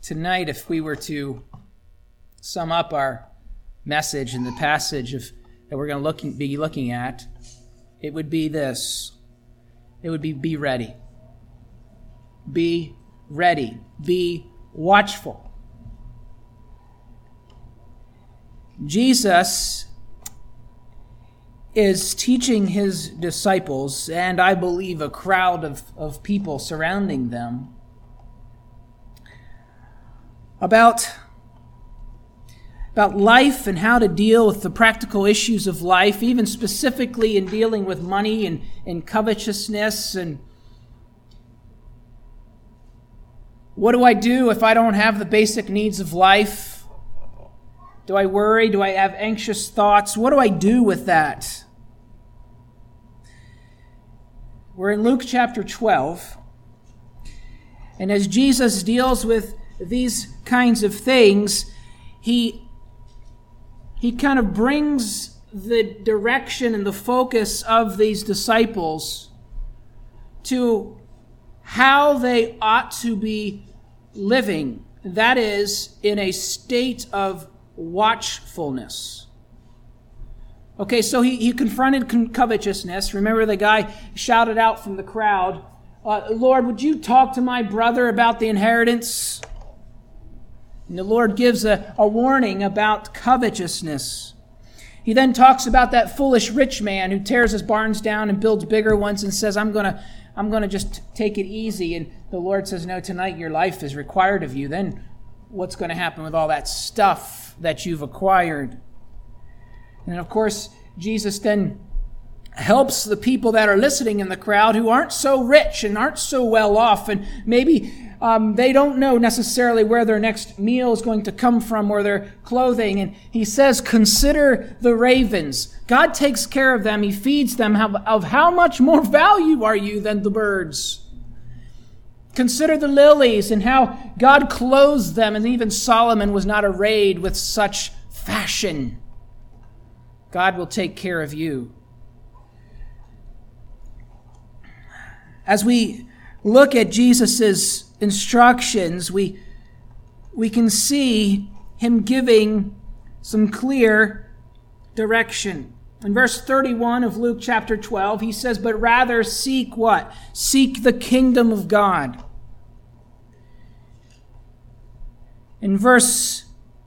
Tonight, if we were to sum up our message in the passage that we're going to be looking at, it would be this. It would be ready. Be ready. Be watchful. Jesus is teaching his disciples, and I believe a crowd of people surrounding them, about life and how to deal with the practical issues of life, even specifically in dealing with money and covetousness. And what do I do if I don't have the basic needs of life? Do I worry? Do I have anxious thoughts? What do I do with that? We're in Luke chapter 12. And as Jesus deals with these kinds of things, he kind of brings the direction and the focus of these disciples to how they ought to be living. That is, in a state of watchfulness. Okay, so he confronted covetousness. Remember, the guy shouted out from the crowd, Lord, would you talk to my brother about the inheritance? And the Lord gives a warning about covetousness. He then talks about that foolish rich man who tears his barns down and builds bigger ones and says, I'm gonna just take it easy. And the Lord says, no, tonight your life is required of you. Then what's going to happen with all that stuff that you've acquired? And of course, Jesus then helps the people that are listening in the crowd who aren't so rich and aren't so well off, and maybe they don't know necessarily where their next meal is going to come from or their clothing. And he says, consider the ravens. God takes care of them. He feeds them. Of how much more value are you than the birds? Consider the lilies and how God clothes them. And even Solomon was not arrayed with such fashion. God will take care of you. As we look at Jesus' instructions, we can see him giving some clear direction. In verse 31 of Luke chapter 12, he says, but rather seek what? Seek the kingdom of God. In verse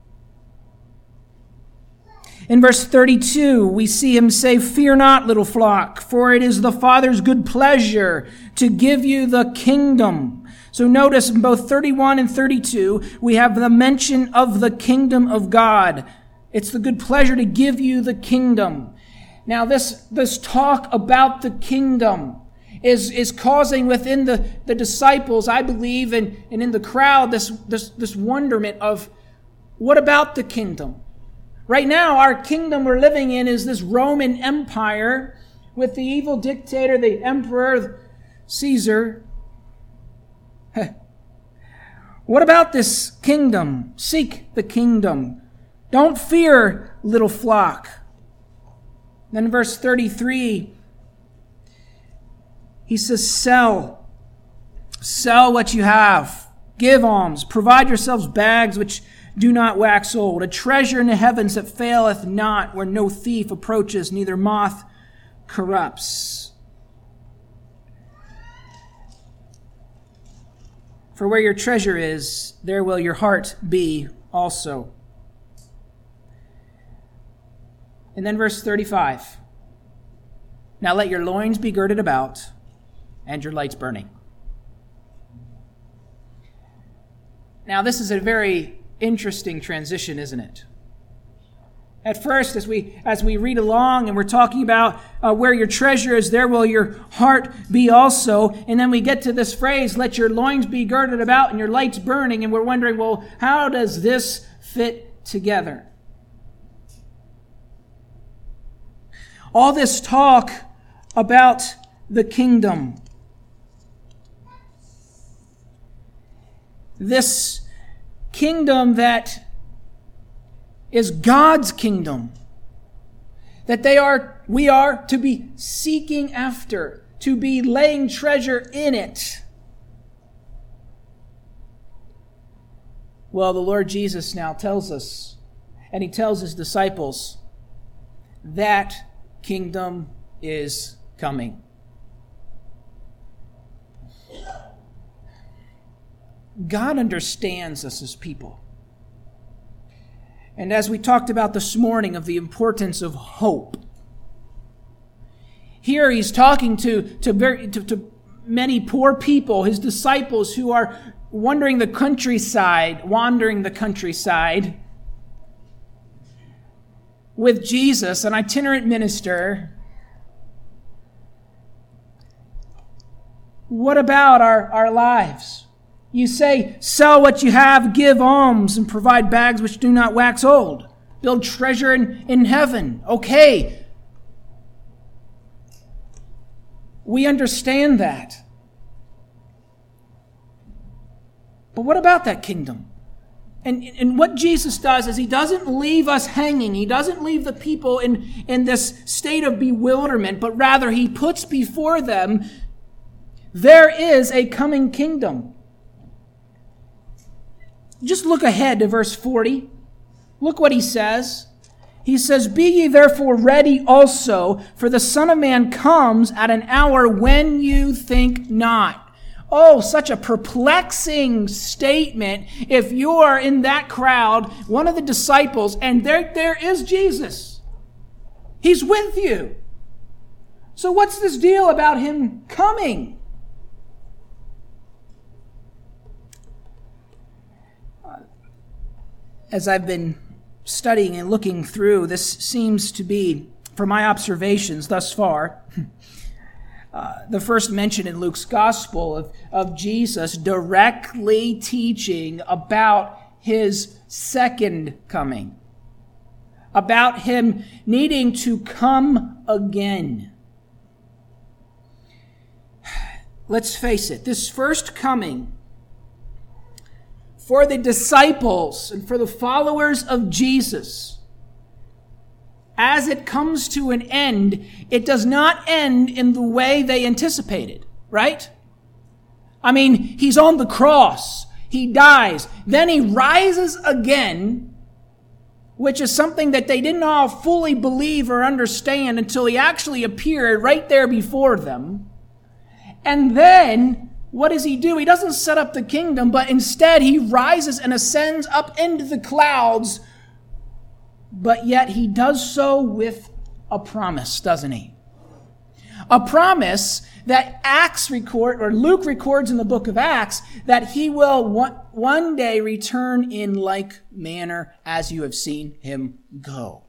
32, we see him say, fear not, little flock, for it is the Father's good pleasure to give you the kingdom. So notice in both 31 and 32, we have the mention of the kingdom of God. It's the good pleasure to give you the kingdom. Now this talk about the kingdom is causing within the disciples, I believe, and in the crowd, this wonderment of, what about the kingdom? Right now, our kingdom we're living in is this Roman Empire with the evil dictator, the emperor, Caesar. What about this kingdom? Seek the kingdom. Don't fear, little flock. Then in verse 33, he says, sell what you have. Give alms. Provide yourselves bags which do not wax old, a treasure in the heavens that faileth not, where no thief approaches, neither moth corrupts. For where your treasure is, there will your heart be also. And then verse 35. Now let your loins be girded about, and your lights burning. Now this is a very interesting transition, isn't it? At first, as we read along and we're talking about where your treasure is, there will your heart be also. And then we get to this phrase, let your loins be girded about and your lights burning. And we're wondering, well, how does this fit together? All this talk about the kingdom, this kingdom that is God's kingdom, that we are to be seeking after, to be laying treasure in it. Well, the Lord Jesus now tells us, and he tells his disciples, that kingdom is coming. God understands us as people. And as we talked about this morning of the importance of hope, here he's talking to many poor people, his disciples who are wandering the countryside with Jesus, an itinerant minister. What about our lives? You say, sell what you have, give alms, and provide bags which do not wax old. Build treasure in heaven. Okay. We understand that. But what about that kingdom? And what Jesus does is he doesn't leave us hanging. He doesn't leave the people in this state of bewilderment, but rather he puts before them, there is a coming kingdom. Just look ahead to verse 40. Look what he says. He says, be ye therefore ready also, for the Son of Man comes at an hour when you think not. Oh, such a perplexing statement if you are in that crowd, one of the disciples, and there is Jesus. He's with you. So what's this deal about him coming? As I've been studying and looking through, this seems to be, from my observations thus far, the first mention in Luke's gospel of Jesus directly teaching about his second coming, about him needing to come again. Let's face it, this first coming for the disciples and for the followers of Jesus, as it comes to an end, it does not end in the way they anticipated, right? I mean, he's on the cross, he dies, then he rises again, which is something that they didn't all fully believe or understand until he actually appeared right there before them. And then what does he do? He doesn't set up the kingdom, but instead he rises and ascends up into the clouds. But yet he does so with a promise, doesn't he? A promise that Luke records in the book of Acts, that he will one day return in like manner as you have seen him go.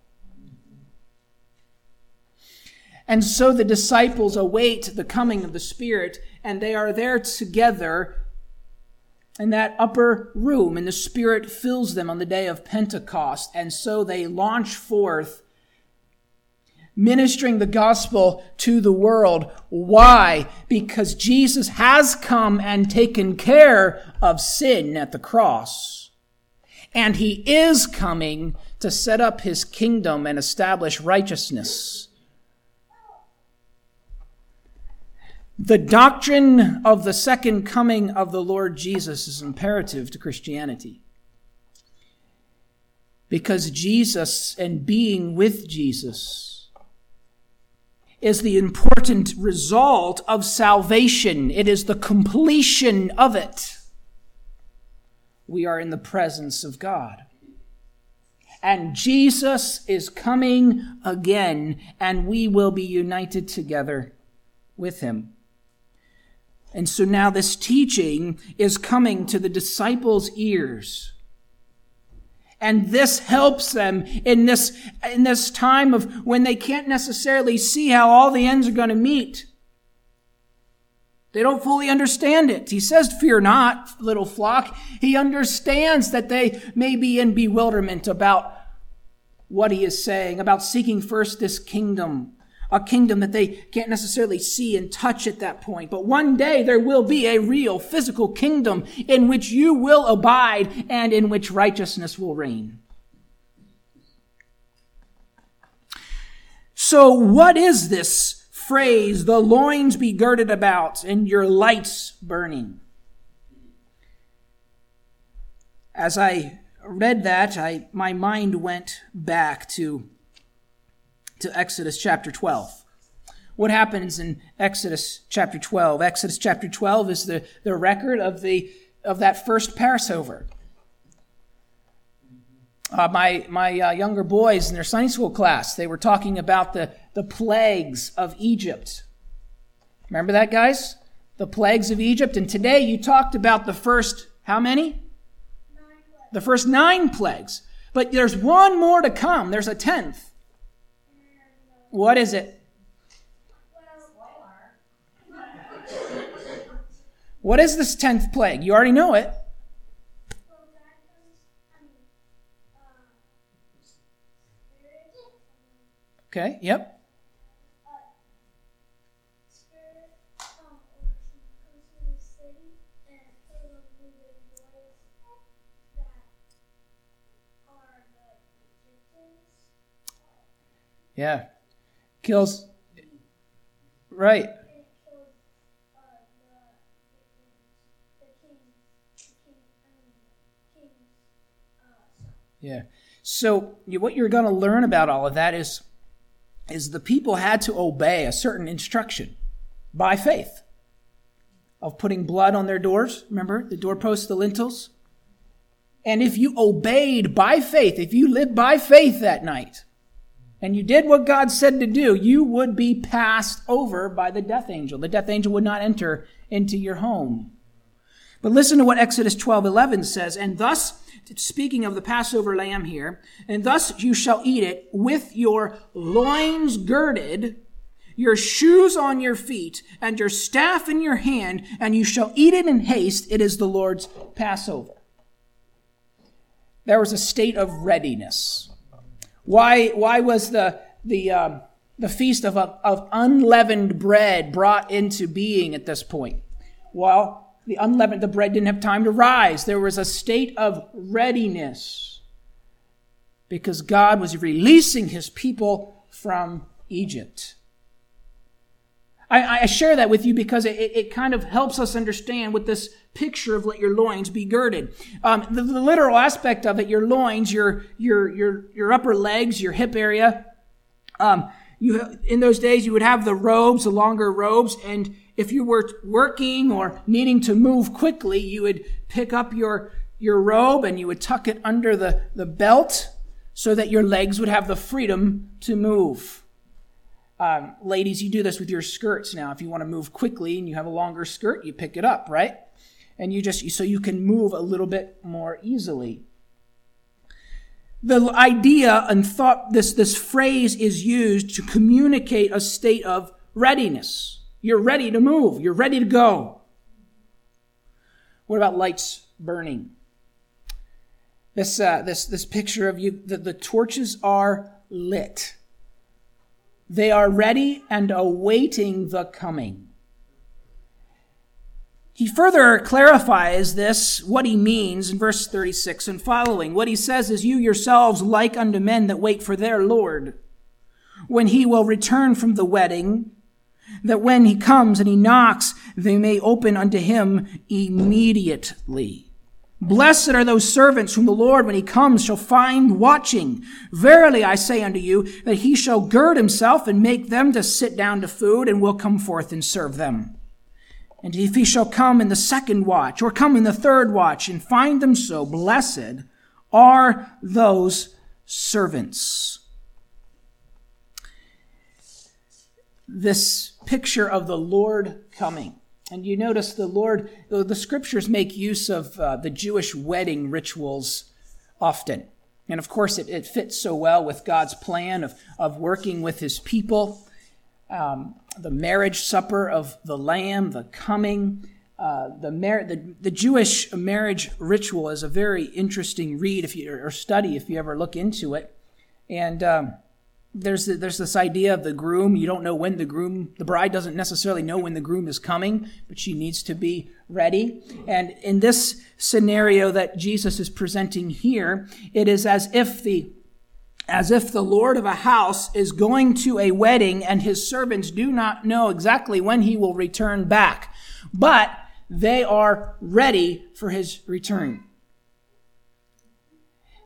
And so the disciples await the coming of the Spirit, and they are there together in that upper room, and the Spirit fills them on the day of Pentecost. And so they launch forth, ministering the gospel to the world. Why? Because Jesus has come and taken care of sin at the cross. And he is coming to set up his kingdom and establish righteousness. The doctrine of the second coming of the Lord Jesus is imperative to Christianity. Because Jesus and being with Jesus is the important result of salvation. It is the completion of it. We are in the presence of God. And Jesus is coming again, and we will be united together with him. And so now this teaching is coming to the disciples' ears. And this helps them in this time of when they can't necessarily see how all the ends are going to meet. They don't fully understand it. He says, fear not, little flock. He understands that they may be in bewilderment about what he is saying, about seeking first this kingdom. A kingdom that they can't necessarily see and touch at that point. But one day there will be a real physical kingdom in which you will abide and in which righteousness will reign. So what is this phrase, the loins be girded about and your lights burning? as I read that, my mind went back to Exodus chapter 12. What happens in Exodus chapter 12? Exodus chapter 12 is the record of that first Passover. My younger boys in their Sunday school class, they were talking about the plagues of Egypt. Remember that, guys? The plagues of Egypt. And today you talked about the first, how many? 9 plagues. The first 9 plagues. But there's one more to come. There's a 10th. What is it? What is this 10th plague? You already know it. Okay, yep. Yeah. Kills. Right. Yeah. So what you're going to learn about all of that is the people had to obey a certain instruction by faith of putting blood on their doors. Remember, the doorposts, the lintels? And if you obeyed by faith, if you lived by faith that night, and you did what God said to do, you would be passed over by the death angel. The death angel would not enter into your home. But listen to what Exodus 12:11 says, and thus, speaking of the Passover lamb here, and thus you shall eat it with your loins girded, your shoes on your feet, and your staff in your hand, and you shall eat it in haste. It is the Lord's Passover. There was a state of readiness. Why was the feast of unleavened bread brought into being at this point? Well, the bread didn't have time to rise. There was a state of readiness because God was releasing his people from Egypt. I share that with you because it kind of helps us understand what this picture of let your loins be girded. The literal aspect of it, your loins, your upper legs, your hip area. In those days, you would have the robes, the longer robes, and if you were working or needing to move quickly, you would pick up your robe and you would tuck it under the belt so that your legs would have the freedom to move. Ladies, you do this with your skirts now. If you want to move quickly and you have a longer skirt, you pick it up, right? And so you can move a little bit more easily. The idea and thought, this phrase is used to communicate a state of readiness. You're ready to move. You're ready to go. What about lights burning? This picture of you, the torches are lit. They are ready and awaiting the coming. He further clarifies what he means in verse 36 and following. What he says is, you yourselves like unto men that wait for their Lord, when he will return from the wedding, that when he comes and he knocks, they may open unto him immediately. Blessed are those servants whom the Lord, when he comes, shall find watching. Verily I say unto you, that he shall gird himself and make them to sit down to food, and will come forth and serve them. And if he shall come in the second watch, or come in the third watch, and find them so, blessed are those servants. This picture of the Lord coming. And you notice the scriptures make use of the Jewish wedding rituals often. And of course, it fits so well with God's plan of working with his people. The marriage supper of the Lamb, the coming, the Jewish marriage ritual is a very interesting read or study if you ever look into it. And there's this idea of the groom. You don't know when the bride doesn't necessarily know when the groom is coming, but she needs to be ready. And in this scenario that Jesus is presenting here, it is as if the Lord of a house is going to a wedding and his servants do not know exactly when he will return back, but they are ready for his return.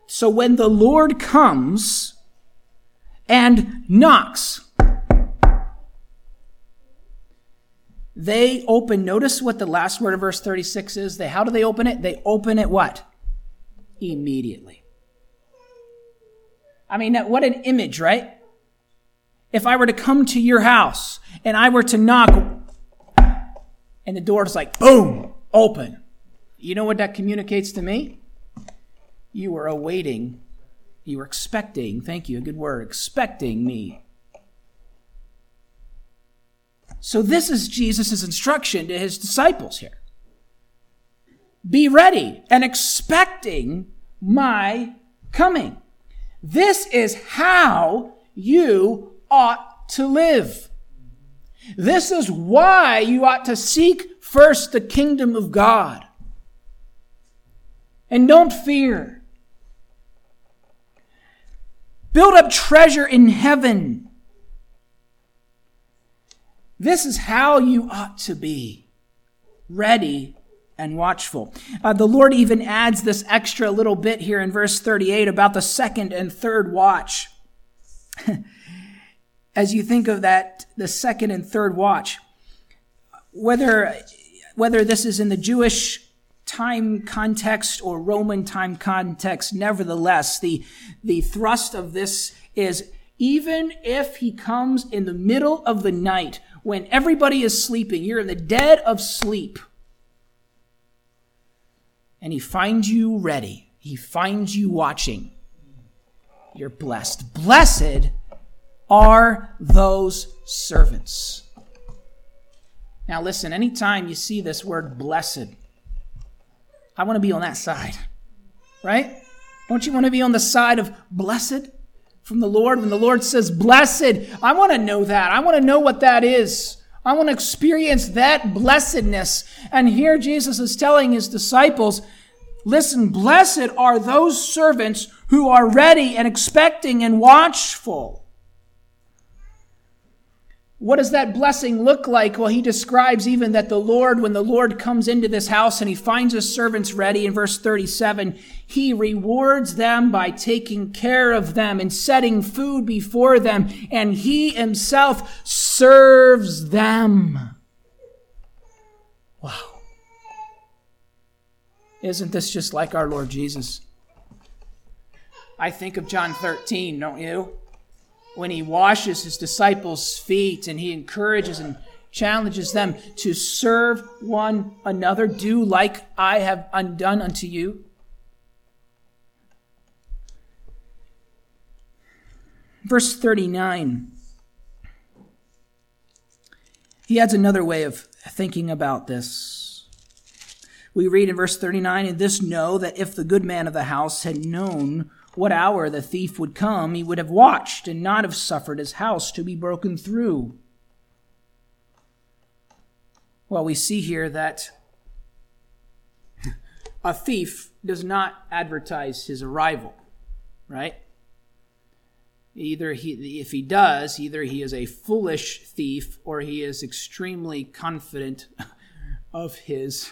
So when the Lord comes and knocks, they open. Notice what the last word of verse 36 is. How do they open it? They open it what? Immediately. I mean, what an image, right? If I were to come to your house and I were to knock and the door is like, boom, open. You know what that communicates to me? You were awaiting, you were expecting, thank you, a good word, expecting me. So this is Jesus' instruction to his disciples here. Be ready and expecting my coming. This is how you ought to live. This is why you ought to seek first the kingdom of God. And don't fear. Build up treasure in heaven. This is how you ought to be. Ready and watchful. The Lord even adds this extra little bit here in verse 38 about the second and third watch. As you think of that, the second and third watch, whether this is in the Jewish time context or Roman time context, nevertheless, the thrust of this is even if he comes in the middle of the night when everybody is sleeping, you're in the dead of sleep, and he finds you ready, he finds you watching, you're blessed. Blessed are those servants. Now listen, anytime you see this word blessed, I want to be on that side, right? Don't you want to be on the side of blessed from the Lord? When the Lord says blessed, I want to know that. I want to know what that is. I want to experience that blessedness. And here Jesus is telling his disciples, listen, blessed are those servants who are ready and expecting and watchful. What does that blessing look like? Well, he describes even that the Lord, when the Lord comes into this house and he finds his servants ready in verse 37, he rewards them by taking care of them and setting food before them, and he himself serves them. Wow. Isn't this just like our Lord Jesus? I think of John 13, don't you? When he washes his disciples' feet and he encourages and challenges them to serve one another, do like I have done unto you. Verse 39, he adds another way of thinking about this. We read in verse 39, "And this know that if the good man of the house had known what hour the thief would come, he would have watched and not have suffered his house to be broken through." Well, we see here that a thief does not advertise his arrival, right? If he does, either he is a foolish thief or he is extremely confident of his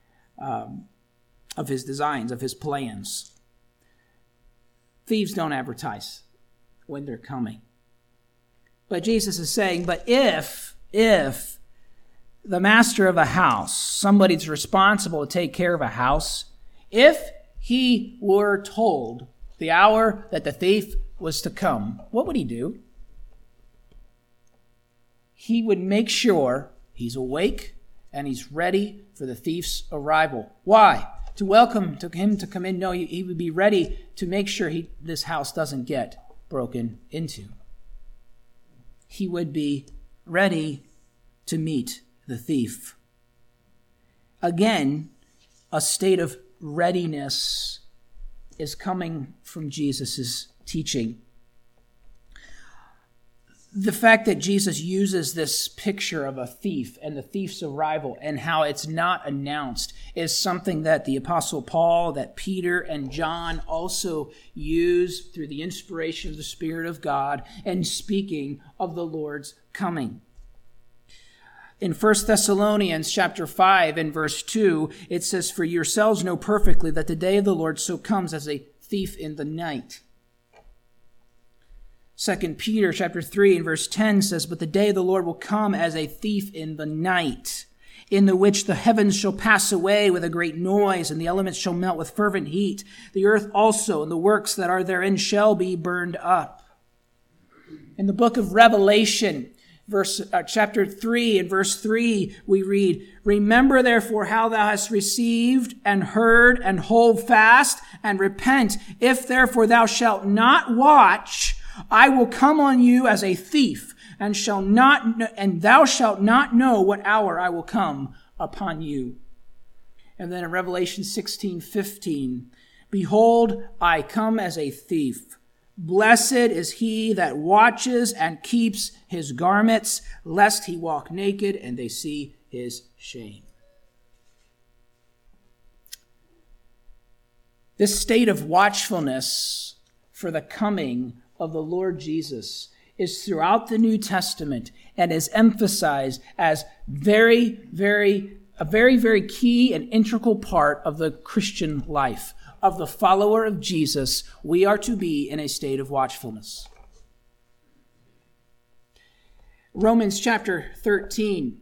designs, of his plans. Thieves don't advertise when they're coming. But Jesus is saying, but if the master of a house, somebody's responsible to take care of a house, if he were told the hour that the thief was to come, what would he do? He would make sure he's awake and he's ready for the thief's arrival. Why? To welcome him to come in? No, he would be ready to make sure this house doesn't get broken into. He would be ready to meet the thief. Again, a state of readiness is coming from Jesus' teaching. The fact that Jesus uses this picture of a thief and the thief's arrival and how it's not announced is something that the Apostle Paul, that Peter and John also use through the inspiration of the Spirit of God and speaking of the Lord's coming. In 1 Thessalonians chapter 5 and verse 2, it says, "For yourselves know perfectly that the day of the Lord so comes as a thief in the night. 2 Peter chapter 3 and verse 10 says, "But the day of the Lord will come as a thief in the night, in the which the heavens shall pass away with a great noise, and the elements shall melt with fervent heat. The earth also and the works that are therein shall be burned up." In the book of Revelation, chapter 3 and verse 3, we read, "Remember therefore how thou hast received and heard, and hold fast and repent. If therefore thou shalt not watch, I will come on you as a thief, and thou shalt not know what hour I will come upon you." And then in Revelation 16:15, "Behold, I come as a thief. Blessed is he that watches and keeps his garments, lest he walk naked and they see his shame." This state of watchfulness for the coming of the Lord Jesus is throughout the New Testament and is emphasized as a very, very key and integral part of the Christian life. Of the follower of Jesus, we are to be in a state of watchfulness. Romans chapter 13.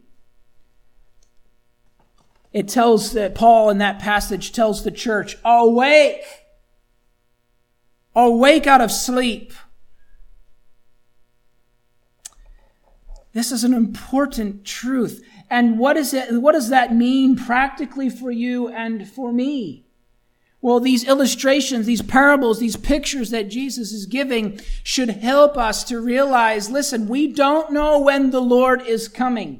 It tells that Paul in that passage tells the church, "Awake! Awake out of sleep." This is an important truth. And what does that mean practically for you and for me? Well, these illustrations, these parables, these pictures that Jesus is giving should help us to realize, listen, we don't know when the Lord is coming.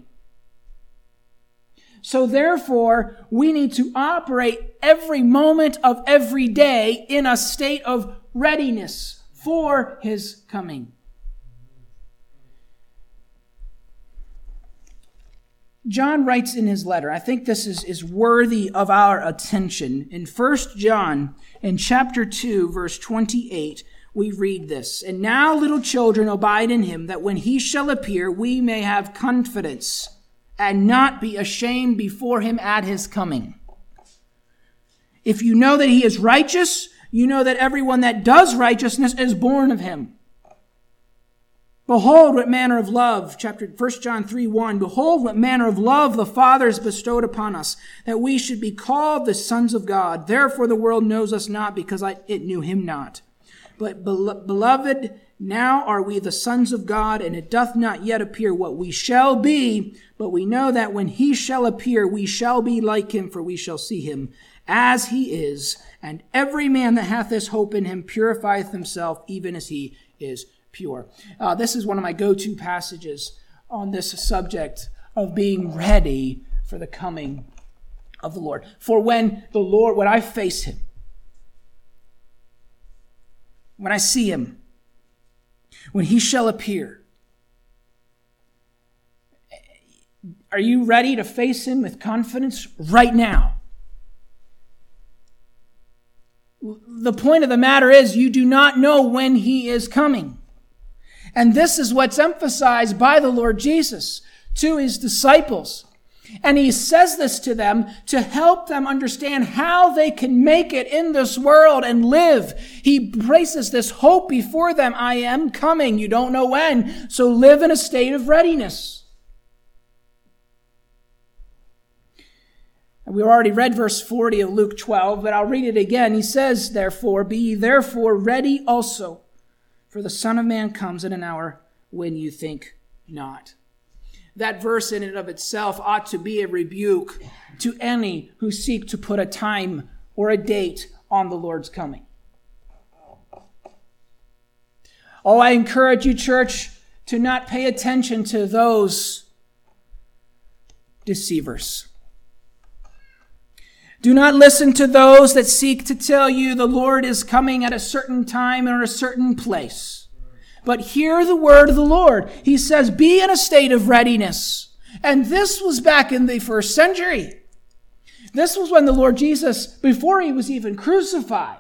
So therefore, we need to operate every moment of every day in a state of readiness for his coming. John writes in his letter, I think this is worthy of our attention. In 1 John, in chapter 2, verse 28, we read this, "And now, little children, abide in him, that when he shall appear, we may have confidence and not be ashamed before him at his coming. If you know that he is righteous, you know that everyone that does righteousness is born of him. Behold, what manner of love," 1 John 3:1, "Behold, what manner of love the Father has bestowed upon us, that we should be called the sons of God. Therefore the world knows us not, because it knew him not. But beloved, now are we the sons of God, and it doth not yet appear what we shall be, but we know that when he shall appear, we shall be like him, for we shall see him as he is. And every man that hath this hope in him purifieth himself, even as he is pure." This is one of my go-to passages on this subject of being ready for the coming of the Lord. For when I face him, when I see him, when he shall appear, are you ready to face him with confidence right now? The point of the matter is, you do not know when he is coming. And this is what's emphasized by the Lord Jesus to his disciples. And he says this to them to help them understand how they can make it in this world and live. He places this hope before them. I am coming. You don't know when. So live in a state of readiness. And we already read verse 40 of Luke 12, but I'll read it again. He says, "Therefore, be ye therefore ready also, for the Son of Man comes in an hour when you think not." That verse in and of itself ought to be a rebuke to any who seek to put a time or a date on the Lord's coming. Oh, I encourage you, church, to not pay attention to those deceivers. Do not listen to those that seek to tell you the Lord is coming at a certain time or a certain place. But hear the word of the Lord. He says, be in a state of readiness. And this was back in the first century. This was when the Lord Jesus, before he was even crucified,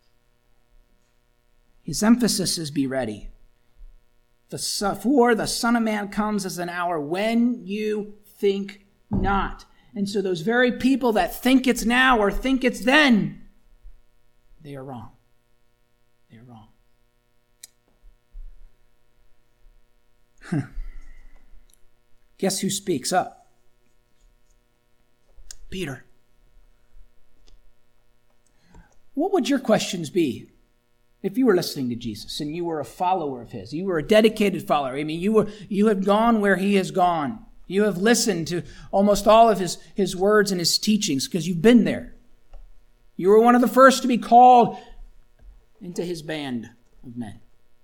his emphasis is be ready. For the Son of Man comes as an hour when you think not. And so those very people that think it's now or think it's then, they are wrong. They're wrong. Guess who speaks up? Peter. What would your questions be if you were listening to Jesus and you were a follower of his? You were a dedicated follower. I mean, you have gone where he has gone. You have listened to almost all of his words and his teachings because you've been there. You were one of the first to be called into his band of men.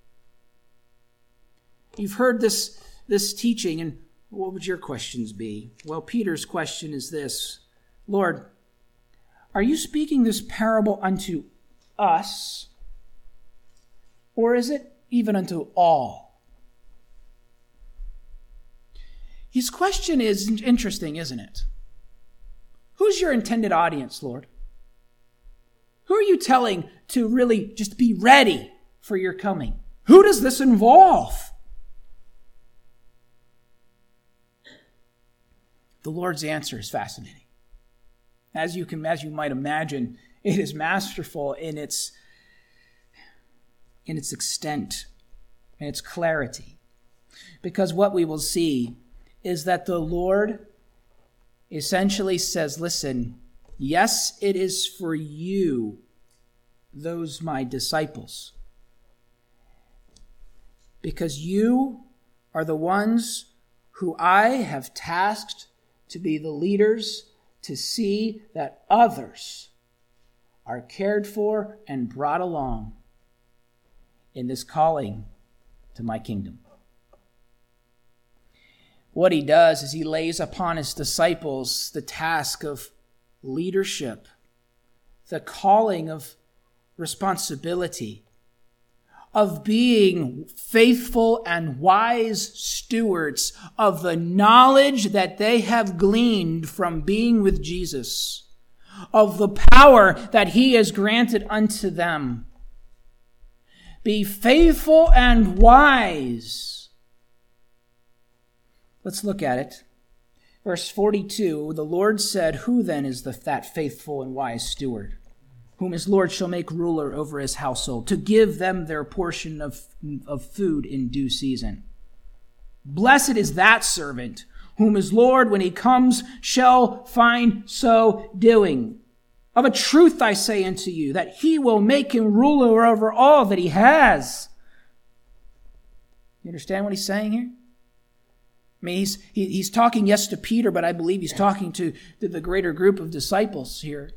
You've heard this teaching, and what would your questions be? Well, Peter's question is this: Lord, are you speaking this parable unto us, or is it even unto all? His question is interesting, isn't it? Who's your intended audience, Lord? Who are you telling to really just be ready for your coming? Who does this involve? The Lord's answer is fascinating. As you might imagine, it is masterful in its extent and its clarity. Because what we will see is that the Lord essentially says, listen, yes, it is for you, those my disciples, because you are the ones who I have tasked to be the leaders, to see that others are cared for and brought along in this calling to my kingdom. What he does is he lays upon his disciples the task of leadership, the calling of responsibility, of being faithful and wise stewards of the knowledge that they have gleaned from being with Jesus, of the power that he has granted unto them. Be faithful and wise. Let's look at it. Verse 42, the Lord said, who then is that faithful and wise steward, whom his Lord shall make ruler over his household, to give them their portion of food in due season? Blessed is that servant, whom his Lord, when he comes, shall find so doing. Of a truth I say unto you, that he will make him ruler over all that he has. You understand what he's saying here? I mean, he's talking, yes, to Peter, but I believe he's talking to the greater group of disciples here.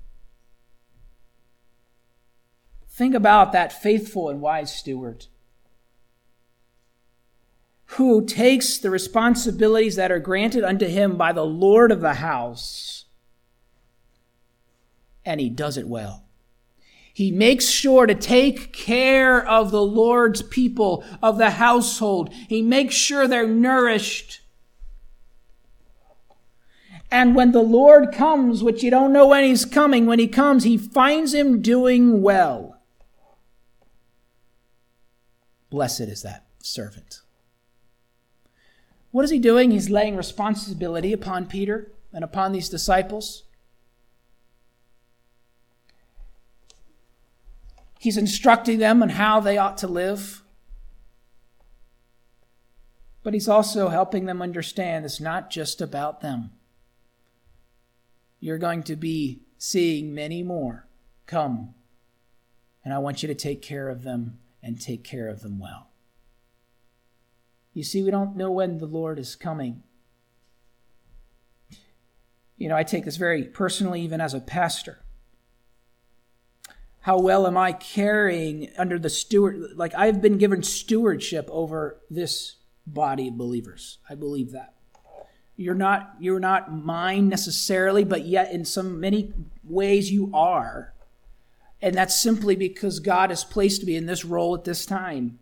Think about that faithful and wise steward who takes the responsibilities that are granted unto him by the Lord of the house, and he does it well. He makes sure to take care of the Lord's people, of the household. He makes sure they're nourished. And when the Lord comes, which you don't know when he's coming, when he comes, he finds him doing well. Blessed is that servant. What is he doing? He's laying responsibility upon Peter and upon these disciples. He's instructing them on how they ought to live. But he's also helping them understand it's not just about them. You're going to be seeing many more come. And I want you to take care of them and take care of them well. You see, we don't know when the Lord is coming. I take this very personally, even as a pastor. How well am I carrying under the steward? Like, I've been given stewardship over this body of believers. I believe that. You're not mine necessarily, but yet in many ways you are. And that's simply because God has placed me in this role at this time.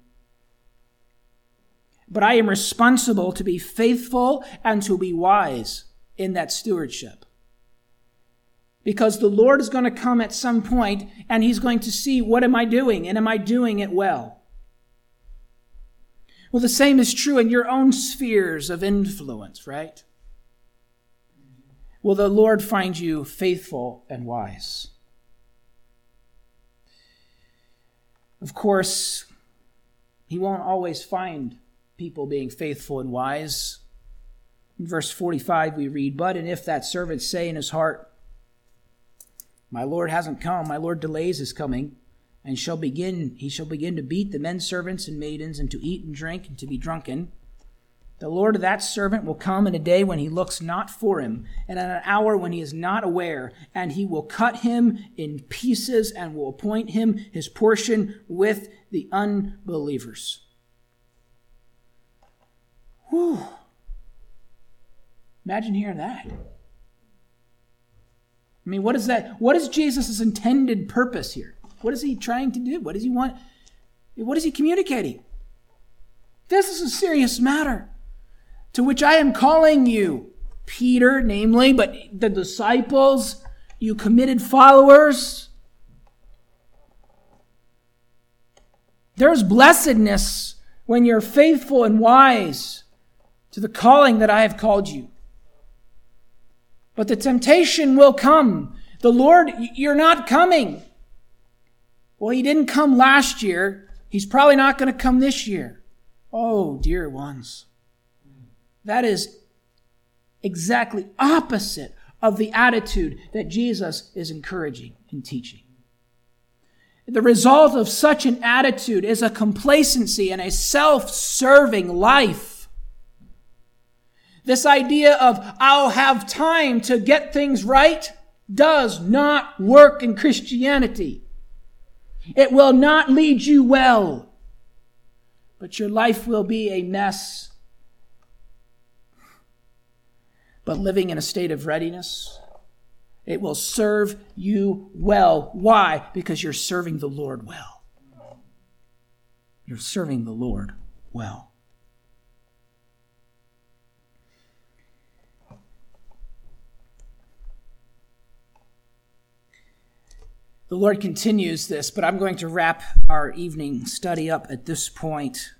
But I am responsible to be faithful and to be wise in that stewardship. Because the Lord is going to come at some point and he's going to see, what am I doing? And am I doing it well? Well, the same is true in your own spheres of influence, right? Will the Lord find you faithful and wise? Of course, he won't always find people being faithful and wise. In verse 45 we read, "But and if that servant say in his heart, my Lord hasn't come, my Lord delays his coming, and he shall begin to beat the men servants and maidens, and to eat and drink, and to be drunken, the Lord of that servant will come in a day when he looks not for him, and at an hour when he is not aware, and he will cut him in pieces, and will appoint him his portion with the unbelievers." Whew. Imagine hearing that. I mean, what is that? What is Jesus' intended purpose here? What is he trying to do? What does he want? What is he communicating? This is a serious matter to which I am calling you, Peter, namely, but the disciples, you committed followers. There's blessedness when you're faithful and wise to the calling that I have called you. But the temptation will come. The Lord, you're not coming. Well, he didn't come last year. He's probably not going to come this year. Oh, dear ones. That is exactly opposite of the attitude that Jesus is encouraging and teaching. The result of such an attitude is a complacency and a self-serving life. This idea of, I'll have time to get things right, does not work in Christianity. It will not lead you well, but your life will be a mess. But living in a state of readiness, it will serve you well. Why? Because you're serving the Lord well. You're serving the Lord well. The Lord continues this, but I'm going to wrap our evening study up at this point.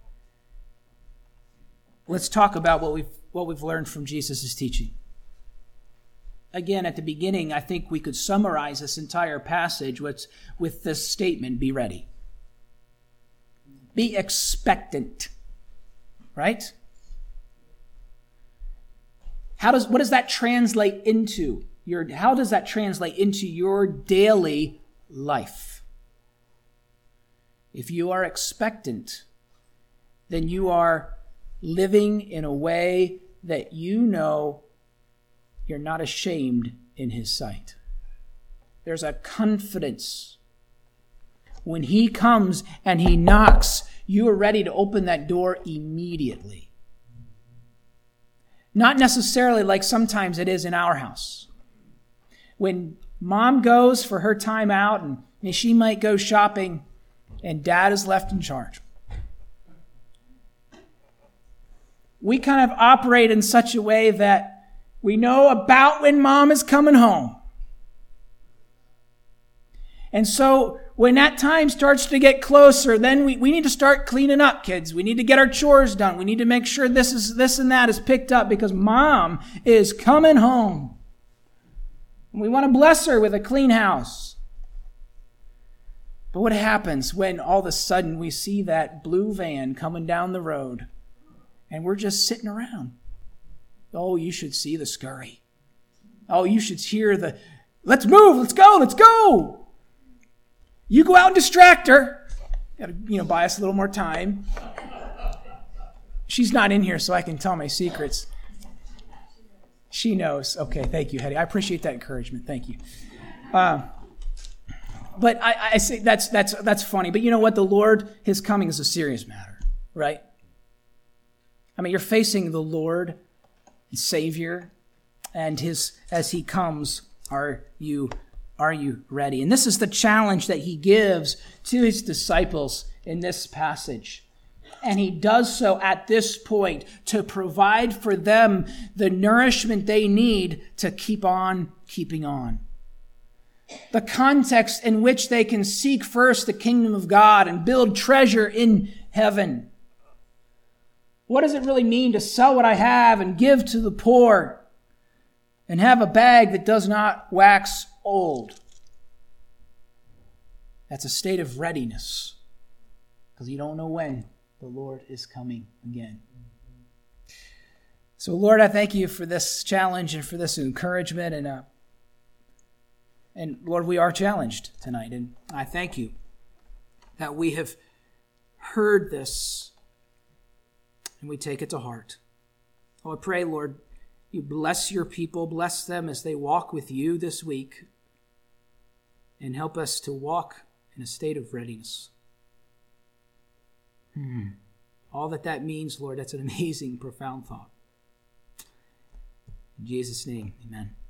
Let's talk about what we've learned from Jesus' teaching. Again, at the beginning, I think we could summarize this entire passage with this statement, be ready. Be expectant, right? What does that translate into? How does that translate into your daily life? If you are expectant, then you are living in a way that you know you're not ashamed in his sight. There's a confidence. When he comes and he knocks, you are ready to open that door immediately. Not necessarily like sometimes it is in our house. When mom goes for her time out and she might go shopping and dad is left in charge. We kind of operate in such a way that we know about when mom is coming home. And so when that time starts to get closer, then we need to start cleaning up, kids. We need to get our chores done. We need to make sure this and that is picked up because mom is coming home. We want to bless her with a clean house. But what happens when all of a sudden we see that blue van coming down the road and we're just sitting around? Oh, you should see the scurry. Oh, you should hear the, let's move, let's go. You go out and distract her. Got to, buy us a little more time. She's not in here, so I can tell my secrets. She knows. Okay, thank you, Hetty. I appreciate that encouragement. Thank you. But I say that's funny. But you know what? The Lord, his coming is a serious matter, right? I mean, you're facing the Lord, Savior, and as he comes, are you ready? And this is the challenge that he gives to his disciples in this passage. And he does so at this point to provide for them the nourishment they need to keep on keeping on. The context in which they can seek first the kingdom of God and build treasure in heaven. What does it really mean to sell what I have and give to the poor and have a bag that does not wax old? That's a state of readiness, because you don't know when the Lord is coming again. So, Lord, I thank you for this challenge and for this encouragement. And Lord, we are challenged tonight. And I thank you that we have heard this and we take it to heart. Oh, I pray, Lord, you bless your people, bless them as they walk with you this week, and help us to walk in a state of readiness. All that means, Lord, that's an amazing, profound thought. In Jesus' name, amen.